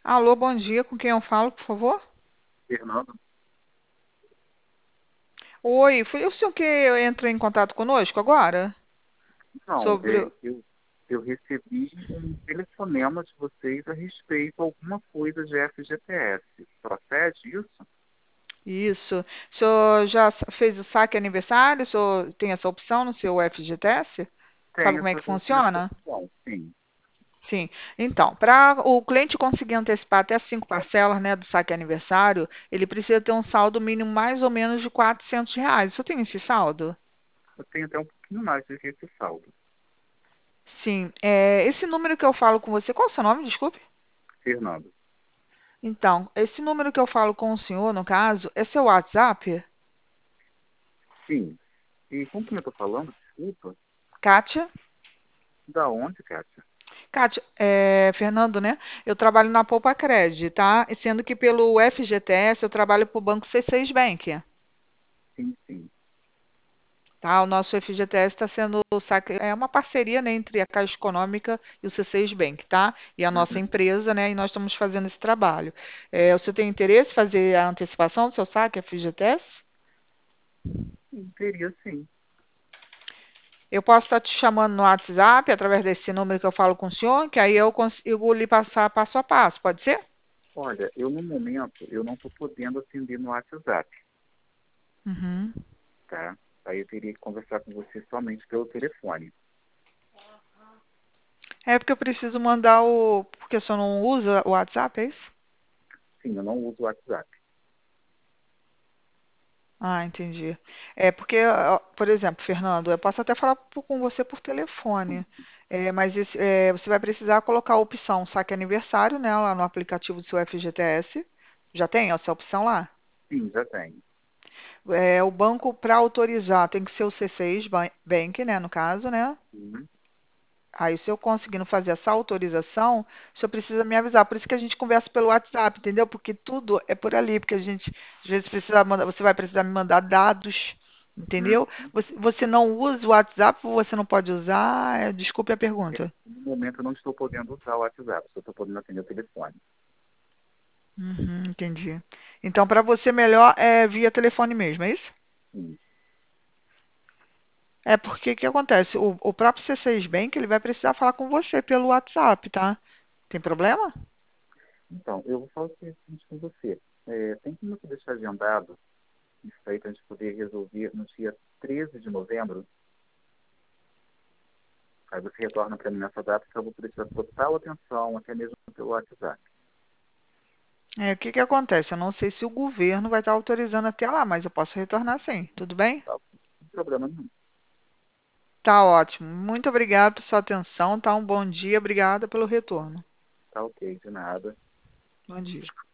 Alô, bom dia. Com quem eu falo, por favor? Fernando, Oi, foi o senhor que entrou em contato conosco agora? não, Sobre. eu recebi um telefonema de vocês a respeito de alguma coisa de FGTS. Procede isso? Isso. O senhor já fez o saque aniversário? O senhor tem essa opção no seu FGTS? Sabe Tem como é que essa funciona? opção, sim. Sim. Então, para o cliente conseguir antecipar até 5 parcelas, né, do saque aniversário, ele precisa ter um saldo mínimo mais ou menos de R$ 400. O senhor tem esse saldo? Eu tenho até um pouquinho mais do que esse saldo. Sim. Esse número que eu falo com você, qual é o seu nome? Desculpe. Fernando, Então, esse número que eu falo com o senhor, no caso, é seu WhatsApp? sim. E com quem eu estou falando? Desculpa. Kátia? Da onde, Kátia? Kátia, Fernando, né? Eu trabalho na Poupa Cred, tá? E sendo que pelo FGTS eu trabalho para o Banco C6 Bank, Sim, sim. tá? O nosso FGTS está sendo é uma parceria, né, entre a Caixa Econômica e o C6 Bank, tá? E a nossa Uhum. empresa, né? E nós estamos fazendo esse trabalho. O senhor tem interesse em fazer a antecipação do seu saque FGTS? Sim, teria sim. Eu posso estar te chamando no WhatsApp, através desse número que eu falo com o senhor, que aí eu consigo lhe passar passo a passo, pode ser? Olha, eu no momento, eu não estou podendo atender no WhatsApp, Uhum. tá? Aí eu teria que conversar com você somente pelo telefone. É porque eu preciso mandar o. Porque o senhor não usa o WhatsApp, é isso? Sim, eu não uso o WhatsApp. Ah, entendi. É porque, ó, por exemplo, Fernando, eu posso até falar com você por telefone, mas você vai precisar colocar a opção saque aniversário, né, lá no aplicativo do seu FGTS. Já tem essa opção lá? Sim, já tenho. O banco, para autorizar, tem que ser o C6 Bank, né, no caso, né? Sim. Aí, se eu conseguindo fazer essa autorização, o senhor precisa me avisar. Por isso que a gente conversa pelo WhatsApp, entendeu? Porque tudo é por ali, porque a gente, às vezes, precisa mandar, você vai precisar me mandar dados, entendeu? Uhum. Você não usa o WhatsApp, você não pode usar? Desculpe a É, pergunta. no momento eu não estou podendo usar o WhatsApp, só estou podendo atender o telefone. Uhum, entendi. Então, para você, melhor é via telefone mesmo, é isso? Sim. É porque o que acontece? O próprio C6 Bank, ele vai precisar falar com você pelo WhatsApp, tá? Tem problema? Então, eu vou falar o seguinte com você. Tem como você deixar agendado isso aí para a gente poder resolver no dia 13 de novembro? Aí você retorna para mim nessa data que eu vou prestar total atenção, até mesmo pelo WhatsApp. O que que acontece? Eu não sei se o governo vai estar autorizando até lá, mas eu posso retornar sim. Tudo bem? Tá? Sem problema nenhum. Tá ótimo. Muito obrigada por sua atenção, tá? Um bom dia. Obrigada pelo retorno. Tá ok, de nada. Bom dia.